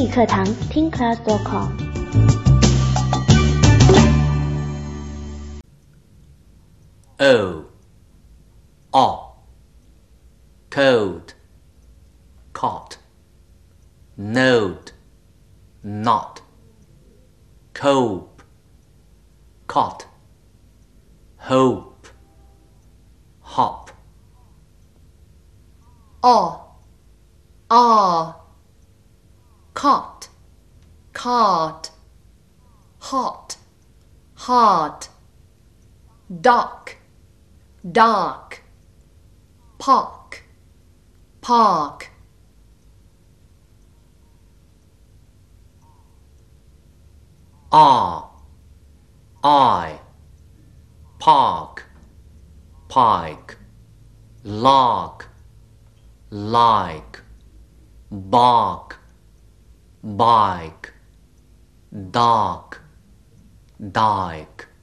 语课堂听 class.com。 cold, caught, node, not, cope, caught, hope, hop. caught, cart, hot, heart, dock, dark, park, park. I, park, pike, lark, like, bark, bike, dark, dike.